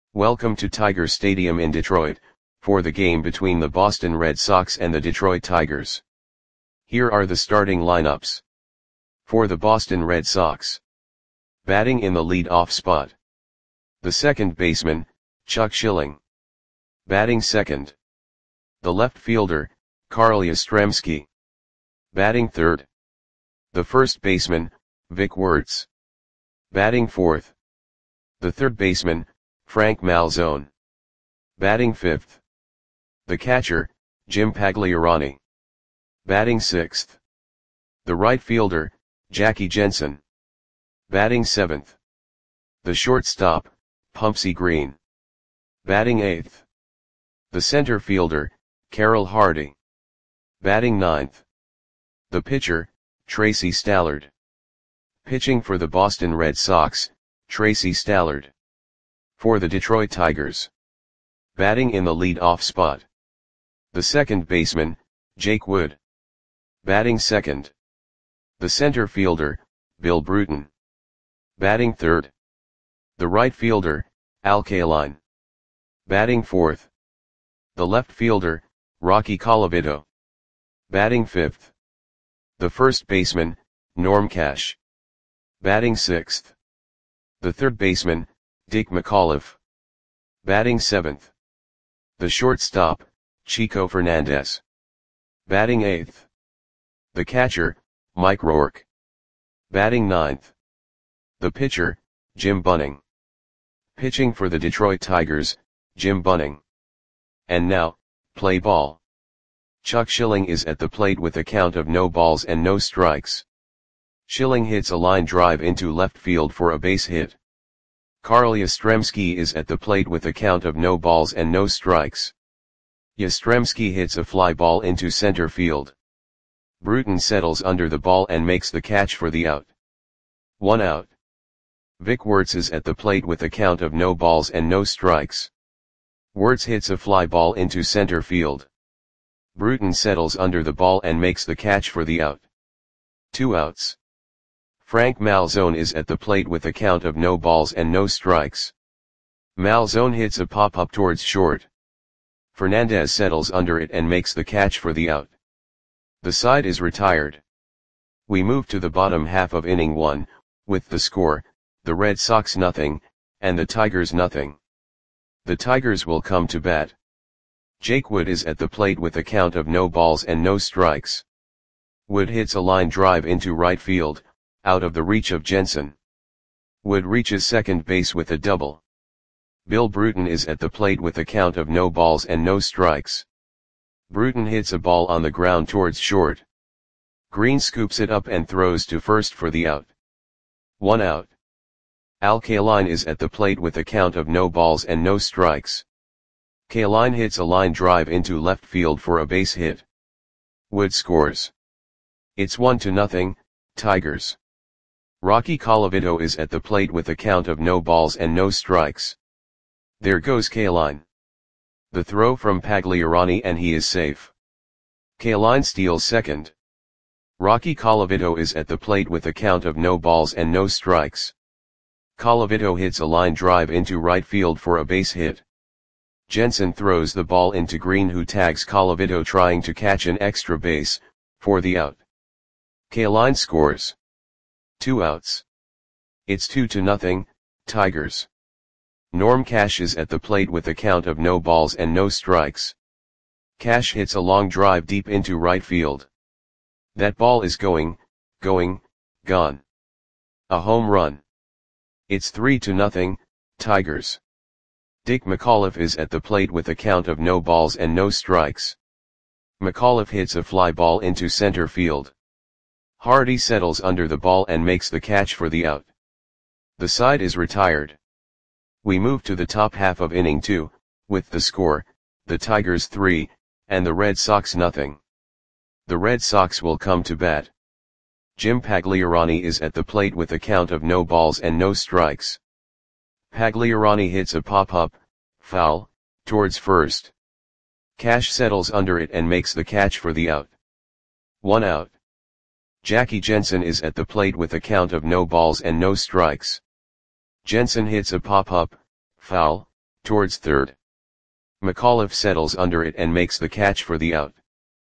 Welcome to Tiger Stadium in Detroit, for the game between the Boston Red Sox and the Detroit Tigers. Here are the starting lineups. For the Boston Red Sox. Batting in the lead-off spot. The second baseman, Chuck Schilling. Batting second. The left fielder, Carl Yastrzemski. Batting third. The first baseman, Vic Wertz. Batting fourth. The third baseman, Frank Malzone. Batting fifth. The catcher, Jim Pagliarani. Batting sixth. The right fielder, Jackie Jensen. Batting seventh. The shortstop, Pumpsie Green. Batting eighth. The center fielder, Carroll Hardy. Batting ninth. The pitcher, Tracy Stallard. Pitching for the Boston Red Sox, Tracy Stallard. For the Detroit Tigers. Batting in the lead-off spot. The second baseman, Jake Wood. Batting second. The center fielder, Bill Bruton. Batting third. The right fielder, Al Kaline. Batting fourth. The left fielder, Rocky Colavito. Batting fifth. The first baseman, Norm Cash. Batting sixth. The third baseman, Dick McAuliffe. Batting seventh. The shortstop, Chico Fernandez. Batting eighth. The catcher, Mike Rourke. Batting ninth. The pitcher, Jim Bunning. Pitching for the Detroit Tigers, Jim Bunning. And now, play ball. Chuck Schilling is at the plate with a count of no balls and no strikes. Schilling hits a line drive into left field for a base hit. Carl Yastrzemski is at the plate with a count of no balls and no strikes. Yastrzemski hits a fly ball into center field. Bruton settles under the ball and makes the catch for the out. 1 out. Vic Wertz is at the plate with a count of no balls and no strikes. Wertz hits a fly ball into center field. Bruton settles under the ball and makes the catch for the out. 2 outs. Frank Malzone is at the plate with a count of no balls and no strikes. Malzone hits a pop-up towards short. Fernandez settles under it and makes the catch for the out. The side is retired. We move to the bottom half of inning 1, with the score, the Red Sox 0, and the Tigers 0. The Tigers will come to bat. Jake Wood is at the plate with a count of no balls and no strikes. Wood hits a line drive into right field, out of the reach of Jensen. Wood reaches second base with a double. Bill Bruton is at the plate with a count of no balls and no strikes. Bruton hits a ball on the ground towards short. Green scoops it up and throws to first for the out. 1 out. Al Kaline is at the plate with a count of no balls and no strikes. Kaline hits a line drive into left field for a base hit. Wood scores. It's 1-0, Tigers. Rocky Colavito is at the plate with a count of no balls and no strikes. There goes Kaline. The throw from Pagliarani and he is safe. Kaline steals second. Rocky Colavito is at the plate with a count of no balls and no strikes. Colavito hits a line drive into right field for a base hit. Jensen throws the ball into Green, who tags Colavito trying to catch an extra base, for the out. Kaline scores. 2 outs. It's 2-0, Tigers. Norm Cash is at the plate with a count of no balls and no strikes. Cash hits a long drive deep into right field. That ball is gone. A home run. It's 3-0, Tigers. Dick McAuliffe is at the plate with a count of no balls and no strikes. McAuliffe hits a fly ball into center field. Hardy settles under the ball and makes the catch for the out. The side is retired. We move to the top half of inning 2, with the score, the Tigers 3, and the Red Sox 0. The Red Sox will come to bat. Jim Pagliarani is at the plate with a count of no balls and no strikes. Pagliarani hits a pop-up, foul, towards first. Cash settles under it and makes the catch for the out. 1 out. Jackie Jensen is at the plate with a count of no balls and no strikes. Jensen hits a pop-up, foul, towards third. McAuliffe settles under it and makes the catch for the out.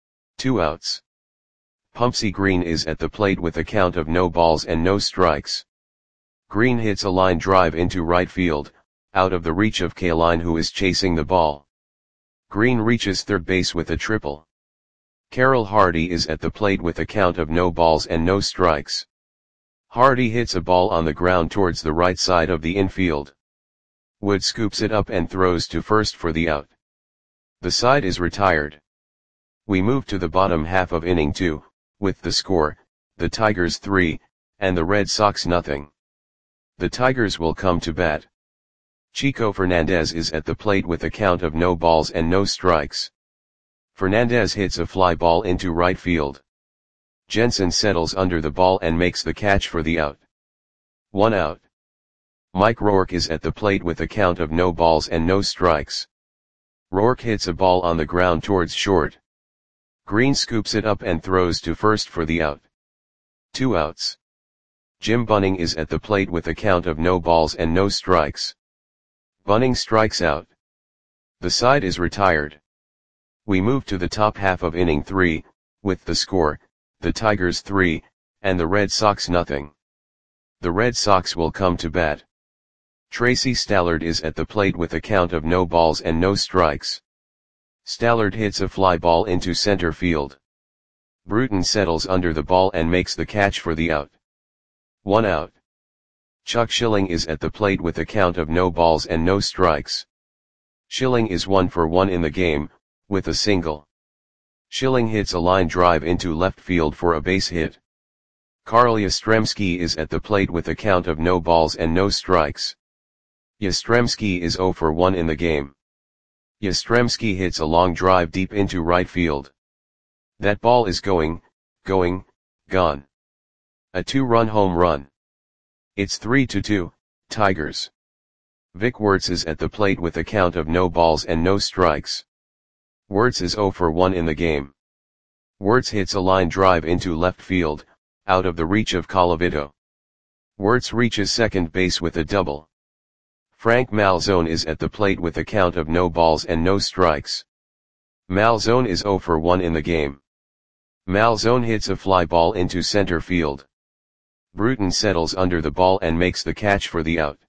2 outs. Pumpsie Green is at the plate with a count of no balls and no strikes. Green hits a line drive into right field, out of the reach of Kaline, who is chasing the ball. Green reaches third base with a triple. Carroll Hardy is at the plate with a count of no balls and no strikes. Hardy hits a ball on the ground towards the right side of the infield. Wood scoops it up and throws to first for the out. The side is retired. We move to the bottom half of inning 2, with the score, the Tigers 3, and the Red Sox nothing. The Tigers will come to bat. Chico Fernandez is at the plate with a count of no balls and no strikes. Fernandez hits a fly ball into right field. Jensen settles under the ball and makes the catch for the out. 1 out. Mike Rourke is at the plate with a count of no balls and no strikes. Rourke hits a ball on the ground towards short. Green scoops it up and throws to first for the out. 2 outs. Jim Bunning is at the plate with a count of no balls and no strikes. Bunning strikes out. The side is retired. We move to the top half of inning 3, with the score, the Tigers 3, and the Red Sox nothing. The Red Sox will come to bat. Tracy Stallard is at the plate with a count of no balls and no strikes. Stallard hits a fly ball into center field. Bruton settles under the ball and makes the catch for the out. 1 out. Chuck Schilling is at the plate with a count of no balls and no strikes. Schilling is 1 for 1 in the game, with a single. Schilling hits a line drive into left field for a base hit. Carl Yastrzemski is at the plate with a count of no balls and no strikes. Yastrzemski is 0 for 1 in the game. Yastrzemski hits a long drive deep into right field. That ball is gone. A 2-run home run. It's 3-2, Tigers. Vic Wertz is at the plate with a count of no balls and no strikes. Wertz is 0 for 1 in the game. Wertz hits a line drive into left field, out of the reach of Colavito. Wertz reaches second base with a double. Frank Malzone is at the plate with a count of no balls and no strikes. Malzone is 0 for 1 in the game. Malzone hits a fly ball into center field. Bruton settles under the ball and makes the catch for the out.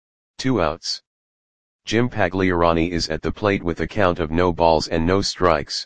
2 outs. Jim Pagliarani is at the plate with a count of no balls and no strikes.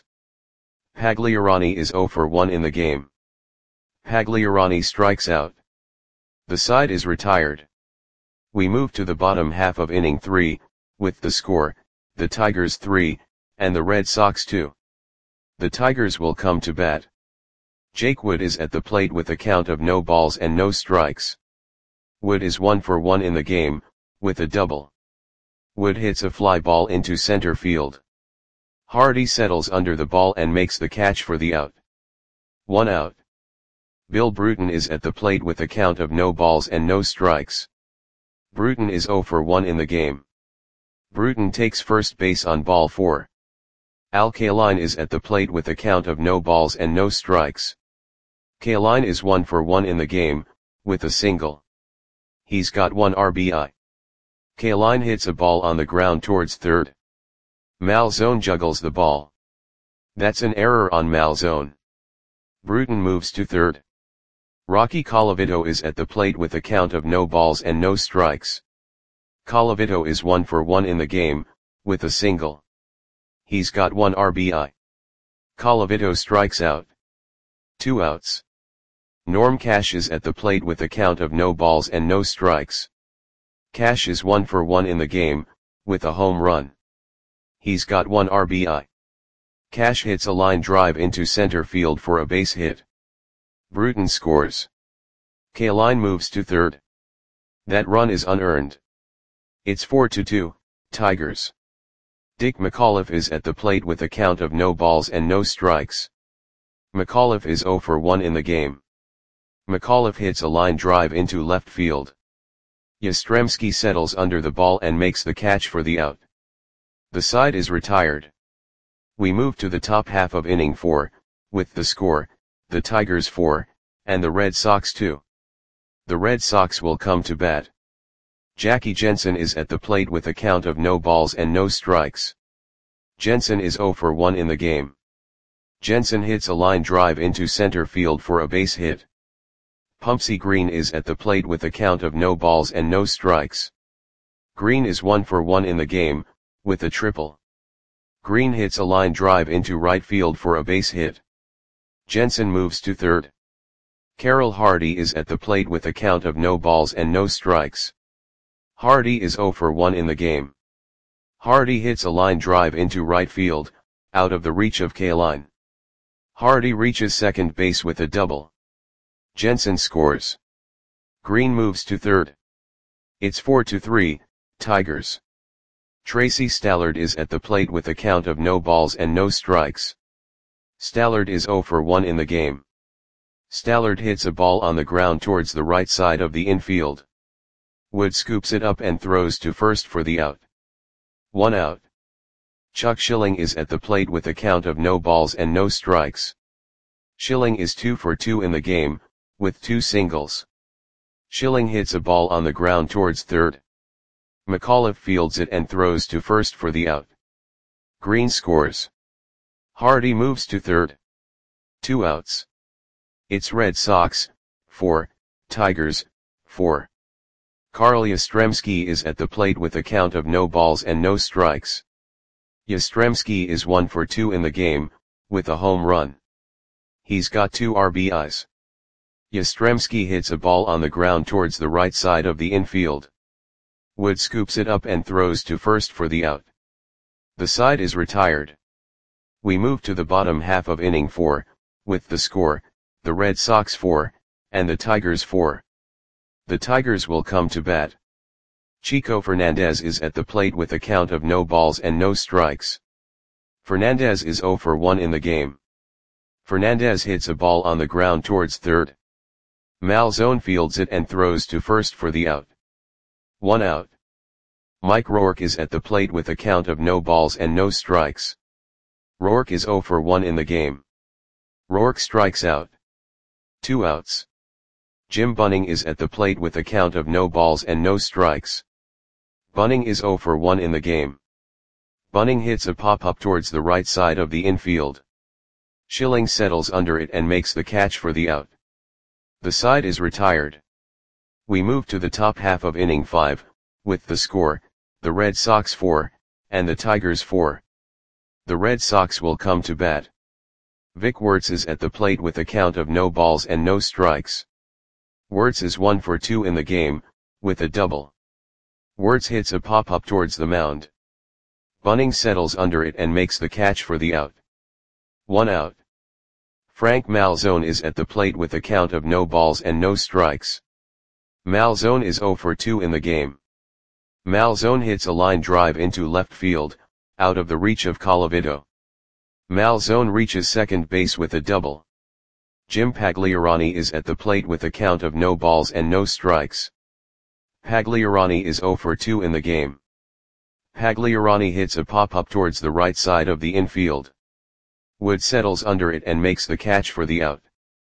Pagliarani is 0 for 1 in the game. Pagliarani strikes out. The side is retired. We move to the bottom half of inning 3, with the score, the Tigers 3, and the Red Sox 2. The Tigers will come to bat. Jake Wood is at the plate with a count of no balls and no strikes. Wood is 1 for 1 in the game, with a double. Wood hits a fly ball into center field. Hardy settles under the ball and makes the catch for the out. 1 out. Bill Bruton is at the plate with a count of no balls and no strikes. Bruton is 0 for 1 in the game. Bruton takes first base on ball 4. Al Kaline is at the plate with a count of no balls and no strikes. Kaline is 1 for 1 in the game, with a single. He's got 1 RBI. Kaline hits a ball on the ground towards third. Malzone juggles the ball. That's an error on Malzone. Bruton moves to third. Rocky Colavito is at the plate with a count of no balls and no strikes. Colavito is 1 for 1 in the game, with a single. He's got 1 RBI. Colavito strikes out. 2 outs. Norm Cash is at the plate with a count of no balls and no strikes. Cash is 1 for 1 in the game, with a home run. He's got 1 RBI. Cash hits a line drive into center field for a base hit. Bruton scores. Kaline moves to third. That run is unearned. It's 4-2, Tigers. Dick McAuliffe is at the plate with a count of no balls and no strikes. McAuliffe is 0 for 1 in the game. McAuliffe hits a line drive into left field. Yastrzemski settles under the ball and makes the catch for the out. The side is retired. We move to the top half of inning 4, with the score, the Tigers 4, and the Red Sox 2. The Red Sox will come to bat. Jackie Jensen is at the plate with a count of no balls and no strikes. Jensen is 0 for 1 in the game. Jensen hits a line drive into center field for a base hit. Pumpsie Green is at the plate with a count of no balls and no strikes. Green is 1 for 1 in the game, with a triple. Green hits a line drive into right field for a base hit. Jensen moves to third. Carroll Hardy is at the plate with a count of no balls and no strikes. Hardy is 0 for 1 in the game. Hardy hits a line drive into right field, out of the reach of Kaline. Hardy reaches second base with a double. Jensen scores. Green moves to third. It's 4-3, Tigers. Tracy Stallard is at the plate with a count of no balls and no strikes. Stallard is 0 for 1 in the game. Stallard hits a ball on the ground towards the right side of the infield. Wood scoops it up and throws to first for the out. 1 out. Chuck Schilling is at the plate with a count of no balls and no strikes. Schilling is 2 for 2 in the game, with 2 singles. Schilling hits a ball on the ground towards third. McAuliffe fields it and throws to first for the out. Green scores. Hardy moves to third. 2 outs. It's Red Sox, 4, Tigers, 4. Carl Yastrzemski is at the plate with a count of no balls and no strikes. Yastrzemski is 1 for 2 in the game, with a home run. He's got 2 RBIs. Yastrzemski hits a ball on the ground towards the right side of the infield. Wood scoops it up and throws to first for the out. The side is retired. We move to the bottom half of inning 4, with the score, the Red Sox 4, and the Tigers 4. The Tigers will come to bat. Chico Fernandez is at the plate with a count of no balls and no strikes. Fernandez is 0 for 1 in the game. Fernandez hits a ball on the ground towards third. Malzone fields it and throws to first for the out. 1 out. Mike Rourke is at the plate with a count of no balls and no strikes. Rourke is 0 for 1 in the game. Rourke strikes out. 2 outs. Jim Bunning is at the plate with a count of no balls and no strikes. Bunning is 0 for 1 in the game. Bunning hits a pop-up towards the right side of the infield. Schilling settles under it and makes the catch for the out. The side is retired. We move to the top half of inning 5, with the score, the Red Sox 4, and the Tigers 4. The Red Sox will come to bat. Vic Wertz is at the plate with a count of no balls and no strikes. Wertz is 1 for 2 in the game, with a double. Wertz hits a pop-up towards the mound. Bunning settles under it and makes the catch for the out. 1 out. Frank Malzone is at the plate with a count of no balls and no strikes. Malzone is 0 for 2 in the game. Malzone hits a line drive into left field, out of the reach of Colavito. Malzone reaches second base with a double. Jim Pagliarani is at the plate with a count of no balls and no strikes. Pagliarani is 0 for 2 in the game. Pagliarani hits a pop-up towards the right side of the infield. Wood settles under it and makes the catch for the out.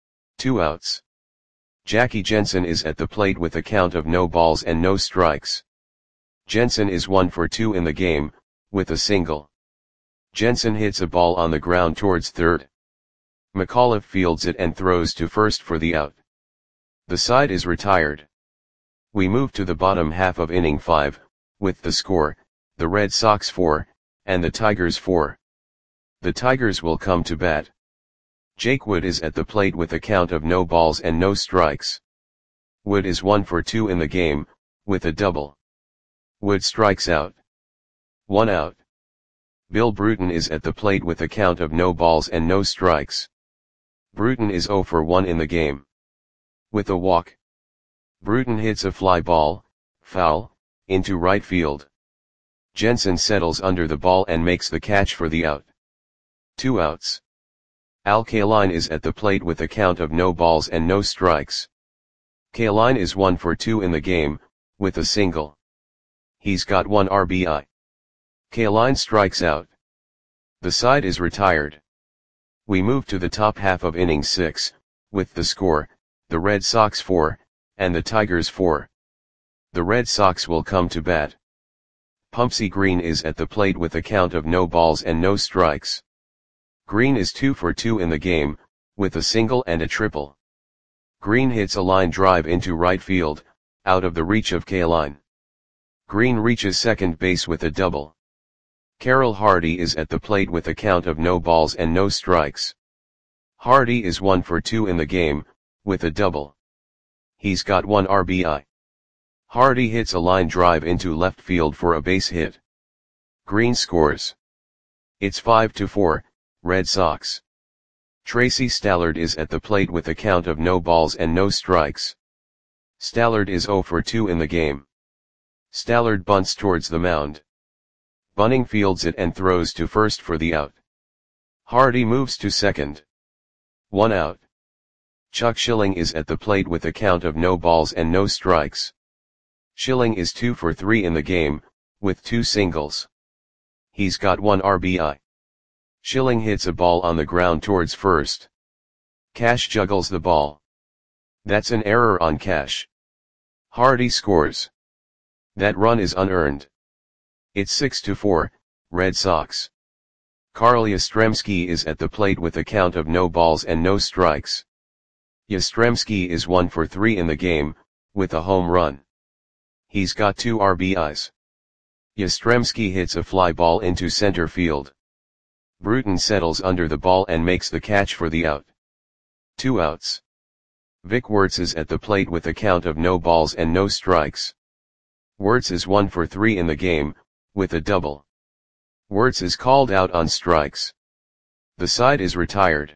2 outs. Jackie Jensen is at the plate with a count of no balls and no strikes. Jensen is 1 for 2 in the game, with a single. Jensen hits a ball on the ground towards third. McAuliffe fields it and throws to first for the out. The side is retired. We move to the bottom half of inning 5, with the score, the Red Sox 4, and the Tigers 4. The Tigers will come to bat. Jake Wood is at the plate with a count of no balls and no strikes. Wood is 1 for 2 in the game, with a double. Wood strikes out. 1 out. Bill Bruton is at the plate with a count of no balls and no strikes. Bruton is 0 for 1 in the game. With a walk. Bruton hits a fly ball, foul, into right field. Jensen settles under the ball and makes the catch for the out. 2 outs. Al Kaline is at the plate with a count of no balls and no strikes. Kaline is 1 for 2 in the game, with a single. He's got 1 RBI. Kaline strikes out. The side is retired. We move to the top half of inning 6, with the score, the Red Sox 4, and the Tigers 4. the Red Sox will come to bat. Pumpsie Green is at the plate with a count of no balls and no strikes. Green is 2 for 2 in the game, with a single and a triple. Green hits a line drive into right field, out of the reach of Kaline. Green reaches second base with a double. Carroll Hardy is at the plate with a count of no balls and no strikes. Hardy is 1 for 2 in the game, with a double. He's got 1 RBI. Hardy hits a line drive into left field for a base hit. Green scores. It's 5-4, Red Sox. Tracy Stallard is at the plate with a count of no balls and no strikes. Stallard is 0 for 2 in the game. Stallard bunts towards the mound. Bunning fields it and throws to first for the out. Hardy moves to second. 1 out. Chuck Schilling is at the plate with a count of no balls and no strikes. Schilling is 2 for 3 in the game, with 2 singles. He's got 1 RBI. Schilling hits a ball on the ground towards first. Cash juggles the ball. That's an error on Cash. Hardy scores. That run is unearned. It's 6-4, Red Sox. Carl Yastrzemski is at the plate with a count of no balls and no strikes. Yastrzemski is 1 for 3 in the game, with a home run. He's got 2 RBIs. Yastrzemski hits a fly ball into center field. Bruton settles under the ball and makes the catch for the out. 2 outs. Vic Wertz is at the plate with a count of no balls and no strikes. Wertz is 1 for 3 in the game, with a double. Wertz is called out on strikes. The side is retired.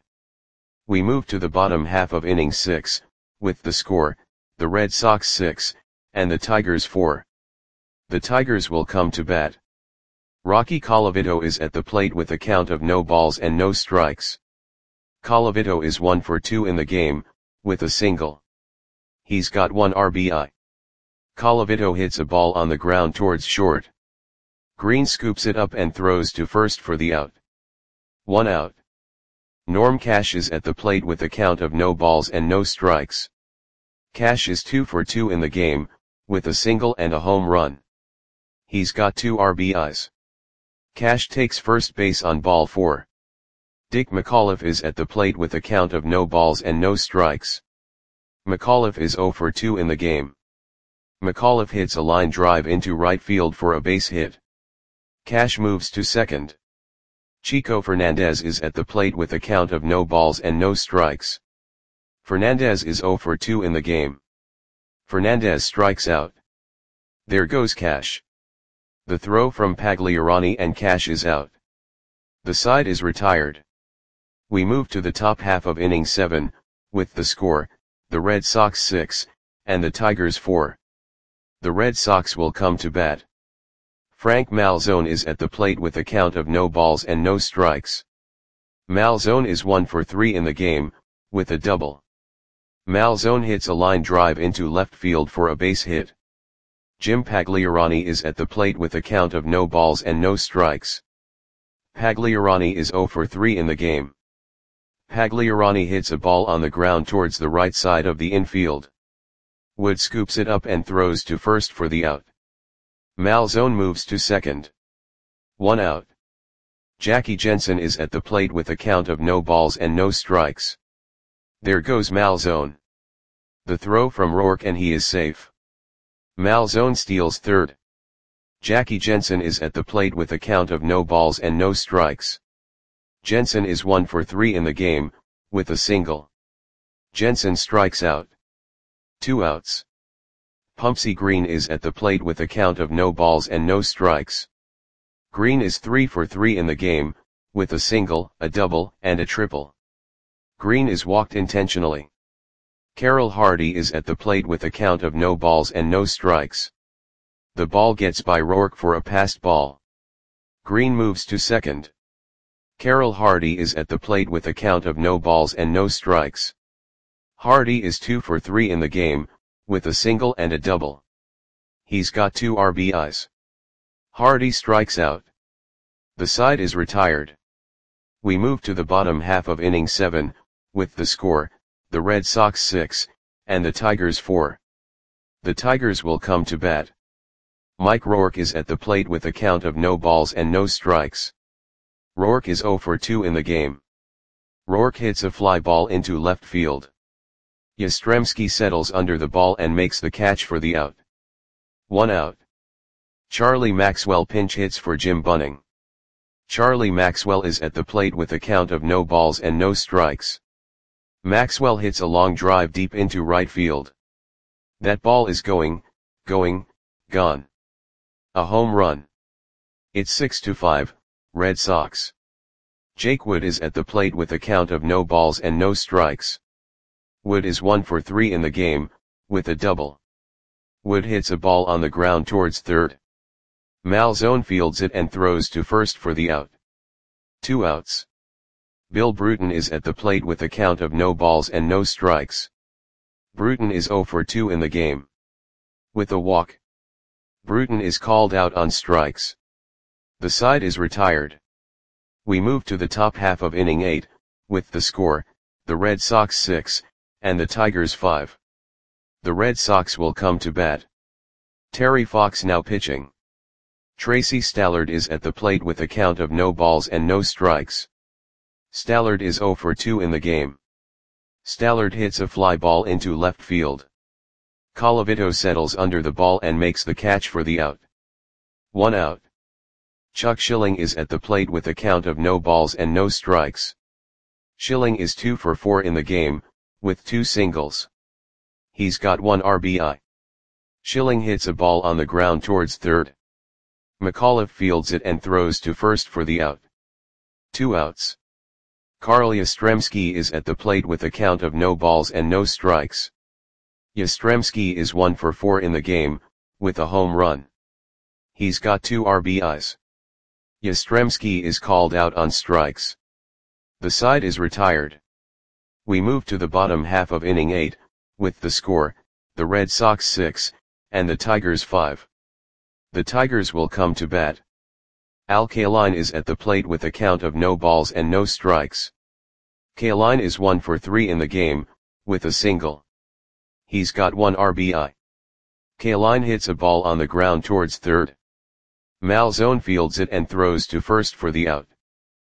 We move to the bottom half of inning 6, with the score, the Red Sox 6, and the Tigers 4. The Tigers will come to bat. Rocky Colavito is at the plate with a count of no balls and no strikes. Colavito is 1 for 2 in the game, with a single. He's got 1 RBI. Colavito hits a ball on the ground towards short. Green scoops it up and throws to first for the out. 1 out. Norm Cash is at the plate with a count of no balls and no strikes. Cash is 2 for 2 in the game, with a single and a home run. He's got 2 RBIs. Cash takes first base on ball 4. Dick McAuliffe is at the plate with a count of no balls and no strikes. McAuliffe is 0 for 2 in the game. McAuliffe hits a line drive into right field for a base hit. Cash moves to second. Chico Fernandez is at the plate with a count of no balls and no strikes. Fernandez is 0 for 2 in the game. Fernandez strikes out. There goes Cash. The throw from Pagliarani and Cash is out. The side is retired. We move to the top half of inning 7, with the score, the Red Sox 6, and the Tigers 4. The Red Sox will come to bat. Frank Malzone is at the plate with a count of no balls and no strikes. Malzone is 1 for 3 in the game, with a double. Malzone hits a line drive into left field for a base hit. Jim Pagliarani is at the plate with a count of no balls and no strikes. Pagliarani is 0 for 3 in the game. Pagliarani hits a ball on the ground towards the right side of the infield. Wood scoops it up and throws to first for the out. Malzone moves to second. 1 out. Jackie Jensen is at the plate with a count of no balls and no strikes. There goes Malzone. The throw from Rourke and he is safe. Malzone steals third. Jackie Jensen is at the plate with a count of no balls and no strikes. Jensen is 1 for 3 in the game, with a single. Jensen strikes out. 2 outs. Pumpsie Green is at the plate with a count of no balls and no strikes. Green is 3 for 3 in the game, with a single, a double, and a triple. Green is walked intentionally. Carroll Hardy is at the plate with a count of no balls and no strikes. The ball gets by Rourke for a passed ball. Green moves to second. Carroll Hardy is at the plate with a count of no balls and no strikes. Hardy is 2 for 3 in the game, with a single and a double. He's got 2 RBIs. Hardy strikes out. The side is retired. We move to the bottom half of inning 7, with the score, the Red Sox 6, and the Tigers 4. The Tigers will come to bat. Mike Rourke is at the plate with a count of no balls and no strikes. Rourke is 0 for 2 in the game. Rourke hits a fly ball into left field. Yastrzemski settles under the ball and makes the catch for the out. 1 out. Charlie Maxwell pinch hits for Jim Bunning. Charlie Maxwell is at the plate with a count of no balls and no strikes. Maxwell hits a long drive deep into right field. That ball is gone. A home run. It's 6-5, Red Sox. Jake Wood is at the plate with a count of no balls and no strikes. Wood is 1 for 3 in the game, with a double. Wood hits a ball on the ground towards third. Malzone fields it and throws to first for the out. 2 outs. Bill Bruton is at the plate with a count of no balls and no strikes. Bruton is 0 for 2 in the game. With a walk. Bruton is called out on strikes. The side is retired. We move to the top half of inning 8, with the score, the Red Sox 6, and the Tigers 5. The Red Sox will come to bat. Terry Fox now pitching. Tracy Stallard is at the plate with a count of no balls and no strikes. Stallard is 0 for 2 in the game. Stallard hits a fly ball into left field. Colavito settles under the ball and makes the catch for the out. 1 out. Chuck Schilling is at the plate with a count of no balls and no strikes. Schilling is 2 for 4 in the game, with 2 singles. He's got 1 RBI. Schilling hits a ball on the ground towards third. McAuliffe fields it and throws to first for the out. 2 outs. Carl Yastrzemski is at the plate with a count of no balls and no strikes. Yastrzemski is 1 for 4 in the game, with a home run. He's got 2 RBIs. Yastrzemski is called out on strikes. The side is retired. We move to the bottom half of inning 8, with the score, the Red Sox 6, and the Tigers 5. The Tigers will come to bat. Al Kaline is at the plate with a count of no balls and no strikes. Kaline is 1 for 3 in the game, with a single. He's got 1 RBI. Kaline hits a ball on the ground towards third. Malzone fields it and throws to first for the out.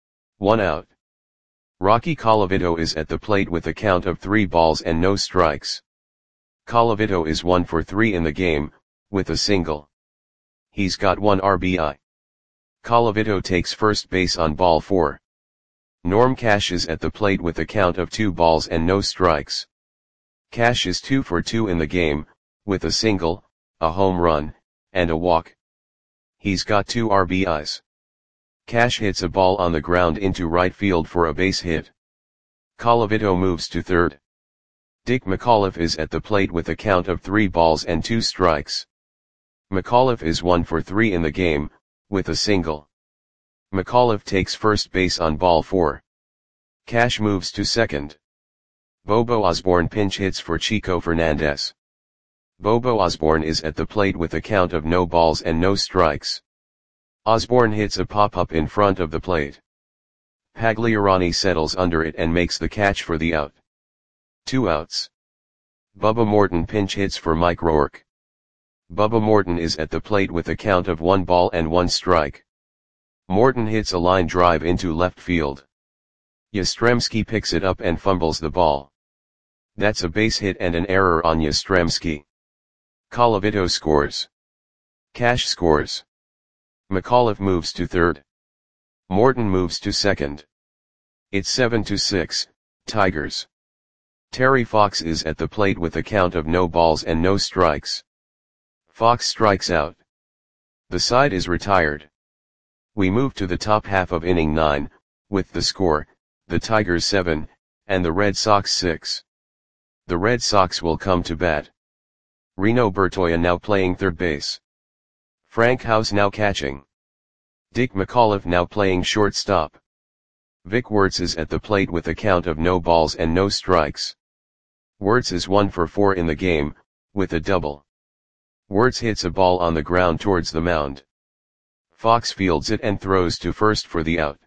1 out. Rocky Colavito is at the plate with a count of 3 balls and no strikes. Colavito is 1 for 3 in the game, with a single. He's got 1 RBI. Colavito takes first base on ball 4. Norm Cash is at the plate with a count of 2 balls and no strikes. Cash is 2 for 2 in the game, with a single, a home run, and a walk. He's got 2 RBIs. Cash hits a ball on the ground into right field for a base hit. Colavito moves to third. Dick McAuliffe is at the plate with a count of 3 balls and 2 strikes. McAuliffe is 1 for 3 in the game, with a single. McAuliffe takes first base on ball 4. Cash moves to second. Bobo Osborne pinch hits for Chico Fernandez. Bobo Osborne is at the plate with a count of no balls and no strikes. Osborne hits a pop-up in front of the plate. Pagliarani settles under it and makes the catch for the out. 2 outs. Bubba Morton pinch hits for Mike Rourke. Bubba Morton is at the plate with a count of 1 ball and 1 strike. Morton hits a line drive into left field. Yastrzemski picks it up and fumbles the ball. That's a base hit and an error on Yastrzemski. Colavito scores. Cash scores. McAuliffe moves to third. Morton moves to second. It's 7-6, Tigers. Terry Fox is at the plate with a count of no balls and no strikes. Fox strikes out. The side is retired. We move to the top half of inning 9, with the score, the Tigers 7, and the Red Sox 6. The Red Sox will come to bat. Reno Bertoia now playing third base. Frank House now catching. Dick McAuliffe now playing shortstop. Vic Wertz is at the plate with a count of no balls and no strikes. Wertz is 1 for 4 in the game, with a double. Wertz hits a ball on the ground towards the mound. Fox fields it and throws to first for the out.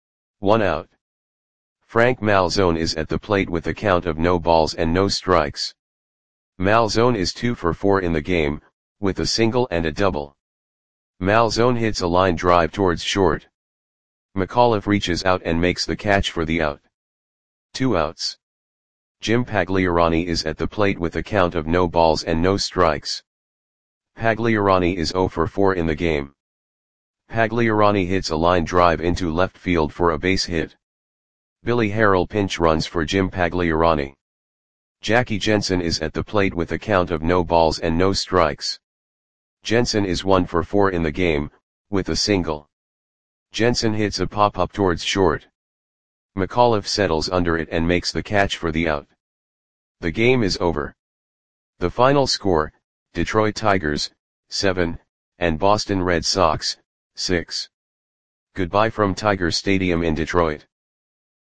1 out. Frank Malzone is at the plate with a count of no balls and no strikes. Malzone is 2 for 4 in the game, with a single and a double. Malzone hits a line drive towards short. McAuliffe reaches out and makes the catch for the out. 2 outs. Jim Pagliarani is at the plate with a count of no balls and no strikes. Pagliarani is 0 for 4 in the game. Pagliarani hits a line drive into left field for a base hit. Billy Harrell pinch runs for Jim Pagliarani. Jackie Jensen is at the plate with a count of no balls and no strikes. Jensen is 1 for 4 in the game, with a single. Jensen hits a pop-up towards short. McAuliffe settles under it and makes the catch for the out. The game is over. The final score, Detroit Tigers, 7, and Boston Red Sox, 6. Goodbye from Tiger Stadium in Detroit.